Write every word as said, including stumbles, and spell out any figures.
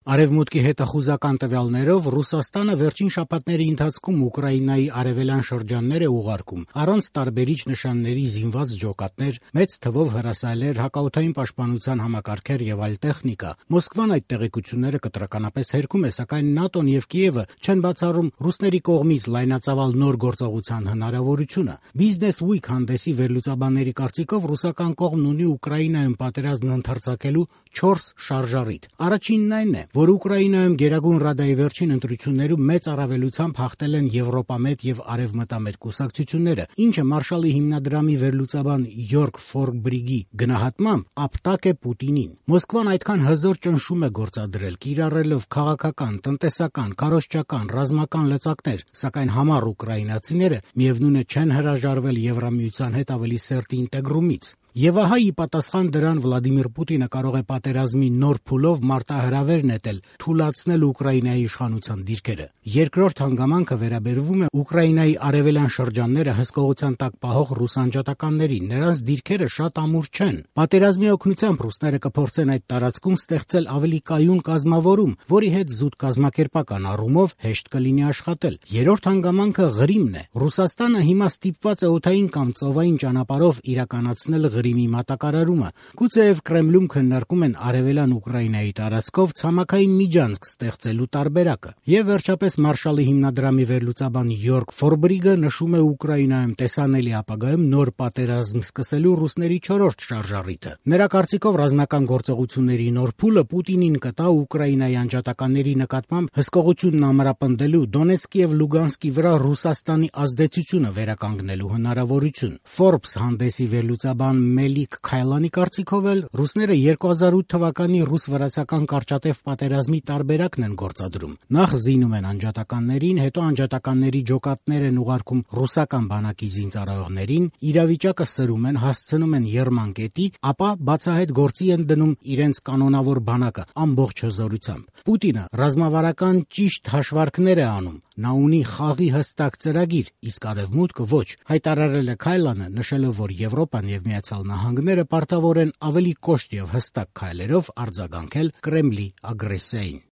Արևմուտքի հետախուզական տվյալներով Ռուսաստանը վերջին շաբաթների ընթացքում Ուկրաինայի արևելյան շրջաններ է ուղարկում առանց տարբերիչ նշանների զինված ջոկատներ, մեծ թվով հրասայլեր, հակաօդային պաշտպանության համակարգեր եւ այլ տեխնիկա։ Մոսկվան այդ տեղեկությունները կտրականապես հերքում է, սակայն ՆԱՏՕ-ն եւ Կիևը չեն բացառում ռուսների կողմից լայնածավալ նոր գործողության հնարավորությունը։ Business Week հանդեսի վերլուծաբանների կարծիքով ռուսական կողմն ունի Ուկրաինայում պատերազմն ընդարձակելու չորս շարժառիթ։ Առաջինն այն է, որ Ուկրաինայում Գերագույն Ռադայի վերջին ընտրություններում մեծ առավելությամբ հաղթել են Եվրոպամետ եւ Արևմտամետ կուսակցությունները, ինչը Մարշալի հիմնադրամի վերլուծաբան Յորգ Ֆորկբրիգի գնահատմամբ ապտակ է Պուտինին։ Մոսկվան այդքան հզոր ճնշում է գործադրել, կիրառելով քաղաքական, տնտեսական, քարոզչական, ռազմական լծակներ, սակայն համառ ուկրաինացիները միևնույն է չեն հրաժարվել Եվրամիության հետ ավելի սերտ ինտեգրումից։ Եվ ահա ի պատասխան դրան Վլադիմիր Պուտինը կարող է պատերազմի նոր փուլով մարտահրավեր նետել, թուլացնել Ուկրաինայի իշխանության դիրքերը։ Երկրորդ հանգամանքը վերաբերվում է Ուկրաինայի արևելյան շրջանները հսկողության տակ պահող ռուս անջատականներին, նրանց դիրքերը շատ ամուր չեն։ Պատերազմի օգնությամբ ռուսները կփորձեն այդ տարածքում ստեղծել ավելի կայուն կազմավորում, որի հետ զուտ կազմակերպական առումով հեշտ կլինի աշխատել։ Երրորդ հանգամանքը Ղրիմն է։ Ռուսաստանը հիմա ստիպված է օդային կամ ծովային ճանապարհով իրականացնել Ղրիմի մատակարարումը։ Գուցեև Կրեմլում քննարկում են արևելյան Ուկրաինայի տարածքով ցամաքային միջանցք ստեղծելու տարբերակը։ Եվ վերջապես Մարշալի հիմնադրամի վերլուծաբան Յորգ Ֆորկբրիգը նշում է Ուկրաինայում տեսանելի ապագայում նոր պատերազմ սկսելու ռուսների չորրորդ շարժառիթը։ Նրա կարծիքով ռազմական գործողությունների նոր փուլը Պուտինին կտա Ուկրաինայի անջատականների նկատմամբ հսկողությունն ամրապնդելու, Դոնեցկի եւ Լուգանսկի վրա Ռուսաստանի ազդեցությունը վերականգնելու հնարավորություն։ Forbes հանդեսի վերլուծաբան Մելիք Քայլանի կարծիքով էլ ռուսները երկու հազար ութ թվականի ռուս-վրացական կարճատև պատերազմի տարբերակն են գործադրում։ Նախ զինում են անջատականներին, հետո անջատականների ջոկատներ են ուղարկում ռուսական բանակի զինծառայողներին, իրավիճակը սրում են, հասցնում են եռմանկետի, ապա բացահայտ գործի են դնում իրենց կանոնավոր բանակը ամբողջ հզորությամբ։ Պուտինը ռազմավարական ճիշտ հաշվարկներ է անում։ Նա ունի խաղի հստակ ծրագիր, իսկ Արևմուտքը ոչ, հայտարարել է Քայլանը, նշելով, որ Եվրոպան եւ Միացյալ Նահանգները պարտավոր են ավելի կոշտ եւ հստակ քայլերով արձագանքել Կրեմլի ագրեսիային։